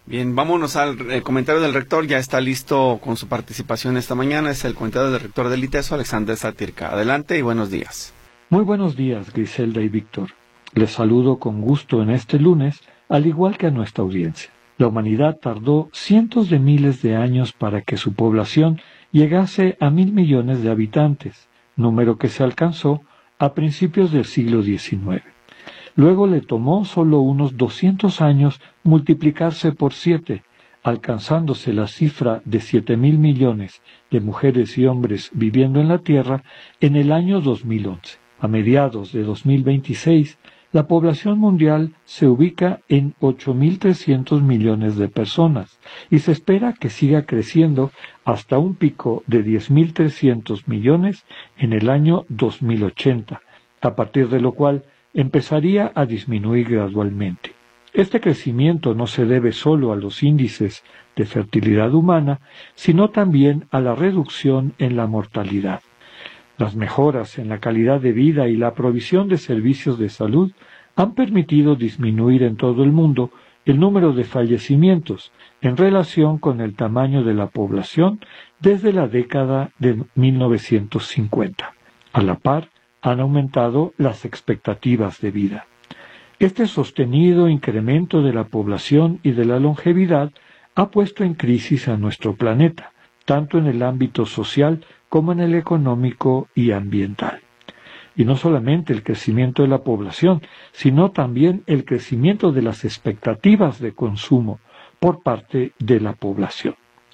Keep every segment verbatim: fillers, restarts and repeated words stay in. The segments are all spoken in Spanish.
Bien, vámonos al eh, comentario del rector. Ya está listo con su participación esta mañana. Es el comentario del rector del ITESO, Alexander Satirka. Adelante y buenos días. Muy buenos días, Griselda y Víctor. Les saludo con gusto en este lunes, al igual que a nuestra audiencia. La humanidad tardó cientos de miles de años para que su población llegase a mil millones de habitantes, número que se alcanzó a principios del siglo diecinueve. Luego le tomó solo unos doscientos años multiplicarse por siete, alcanzándose la cifra de siete mil millones de mujeres y hombres viviendo en la Tierra en el año dos mil once. A mediados de dos mil veintiséis, la población mundial se ubica en ocho mil trescientos millones de personas y se espera que siga creciendo hasta un pico de diez mil trescientos millones en el año dos mil ochenta, a partir de lo cual empezaría a disminuir gradualmente. Este crecimiento no se debe solo a los índices de fertilidad humana, sino también a la reducción en la mortalidad. Las mejoras en la calidad de vida y la provisión de servicios de salud han permitido disminuir en todo el mundo el número de fallecimientos en relación con el tamaño de la población desde la década de mil novecientos cincuenta. A la par, han aumentado las expectativas de vida. Este sostenido incremento de la población y de la longevidad ha puesto en crisis a nuestro planeta, tanto en el ámbito social como en el económico y ambiental. Y no solamente el crecimiento de la población, sino también el crecimiento de las expectativas de consumo por parte de la población.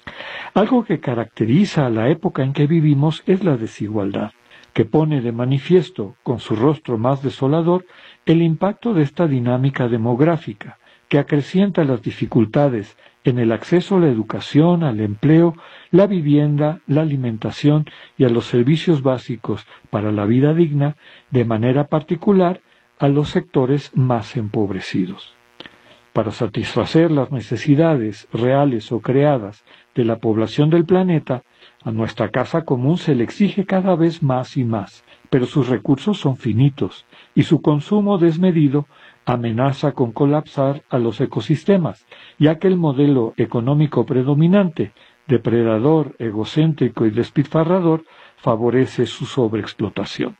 Algo que caracteriza a la época en que vivimos es la desigualdad, que pone de manifiesto, con su rostro más desolador, el impacto de esta dinámica demográfica, que acrecienta las dificultades en el acceso a la educación, al empleo, la vivienda, la alimentación y a los servicios básicos para la vida digna, de manera particular a los sectores más empobrecidos. Para satisfacer las necesidades reales o creadas de la población del planeta, a nuestra casa común se le exige cada vez más y más, pero sus recursos son finitos y su consumo desmedido amenaza con colapsar a los ecosistemas, ya que el modelo económico predominante, depredador, egocéntrico y despilfarrador, favorece su sobreexplotación.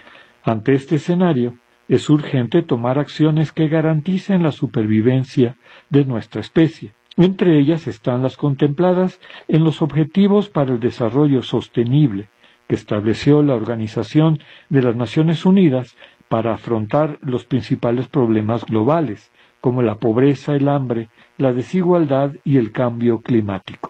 Ante este escenario, es urgente tomar acciones que garanticen la supervivencia de nuestra especie. Entre ellas están las contempladas en los Objetivos para el Desarrollo Sostenible, que estableció la Organización de las Naciones Unidas para afrontar los principales problemas globales, como la pobreza, el hambre, la desigualdad y el cambio climático.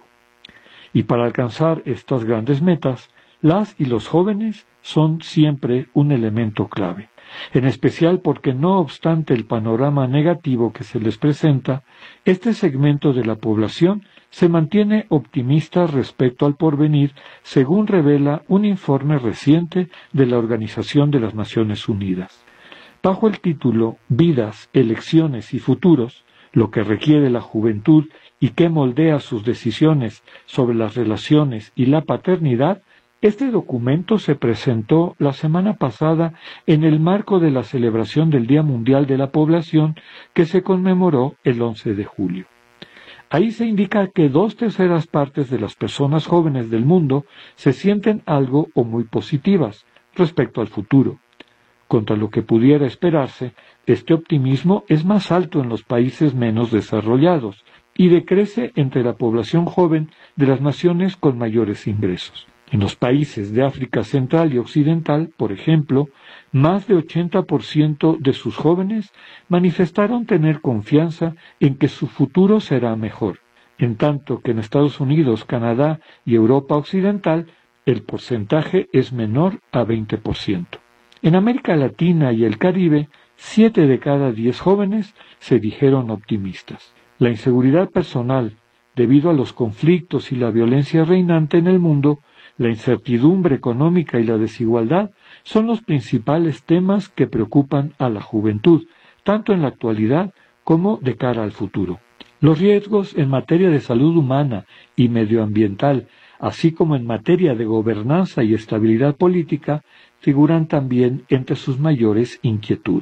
Y para alcanzar estas grandes metas, las y los jóvenes son siempre un elemento clave, en especial porque no obstante el panorama negativo que se les presenta, este segmento de la población se mantiene optimista respecto al porvenir, según revela un informe reciente de la Organización de las Naciones Unidas. Bajo el título Vidas, Elecciones y Futuros, lo que requiere la juventud y que moldea sus decisiones sobre las relaciones y la paternidad, este documento se presentó la semana pasada en el marco de la celebración del Día Mundial de la Población que se conmemoró el once de julio. Ahí se indica que dos terceras partes de las personas jóvenes del mundo se sienten algo o muy positivas respecto al futuro. Contra lo que pudiera esperarse, este optimismo es más alto en los países menos desarrollados y decrece entre la población joven de las naciones con mayores ingresos. En los países de África Central y Occidental, por ejemplo, más de ochenta por ciento de sus jóvenes manifestaron tener confianza en que su futuro será mejor, en tanto que en Estados Unidos, Canadá y Europa Occidental el porcentaje es menor a veinte por ciento. En América Latina y el Caribe, siete de cada diez jóvenes se dijeron optimistas. La inseguridad personal, debido a los conflictos y la violencia reinante en el mundo, la incertidumbre económica y la desigualdad son los principales temas que preocupan a la juventud, tanto en la actualidad como de cara al futuro. Los riesgos en materia de salud humana y medioambiental, así como en materia de gobernanza y estabilidad política, figuran también entre sus mayores inquietudes.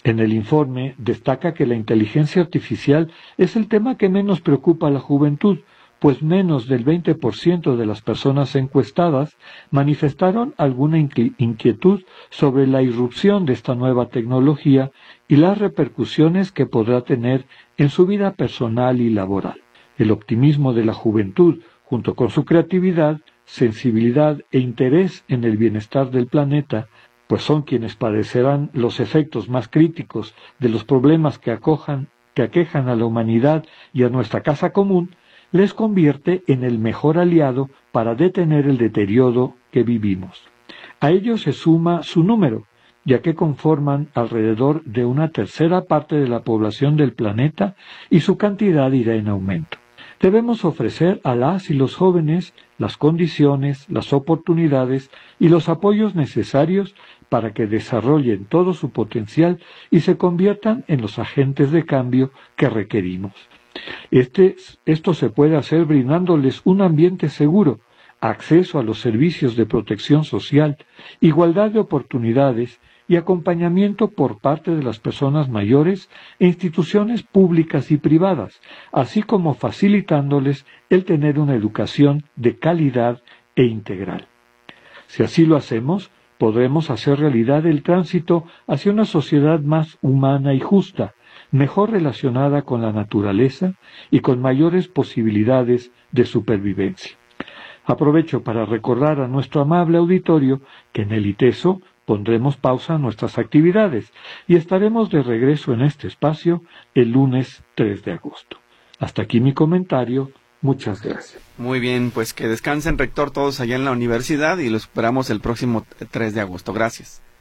En el informe destaca que la inteligencia artificial es el tema que menos preocupa a la juventud, pues menos del veinte por ciento de las personas encuestadas manifestaron alguna inquietud sobre la irrupción de esta nueva tecnología y las repercusiones que podrá tener en su vida personal y laboral. El optimismo de la juventud, junto con su creatividad, sensibilidad e interés en el bienestar del planeta, pues son quienes padecerán los efectos más críticos de los problemas que acojan, que aquejan a la humanidad y a nuestra casa común, les convierte en el mejor aliado para detener el deterioro que vivimos. A ello se suma su número, ya que conforman alrededor de una tercera parte de la población del planeta y su cantidad irá en aumento. Debemos ofrecer a las y los jóvenes las condiciones, las oportunidades y los apoyos necesarios para que desarrollen todo su potencial y se conviertan en los agentes de cambio que requerimos. Este, esto se puede hacer brindándoles un ambiente seguro, acceso a los servicios de protección social, igualdad de oportunidades y acompañamiento por parte de las personas mayores e instituciones públicas y privadas, así como facilitándoles el tener una educación de calidad e integral. Si así lo hacemos, podremos hacer realidad el tránsito hacia una sociedad más humana y justa, mejor relacionada con la naturaleza y con mayores posibilidades de supervivencia. Aprovecho para recordar a nuestro amable auditorio que en el ITESO pondremos pausa a nuestras actividades y estaremos de regreso en este espacio el lunes tres de agosto. Hasta aquí mi comentario. Muchas gracias. Muy bien, pues que descansen, rector, todos allá en la universidad y lo esperamos el próximo tres de agosto. Gracias.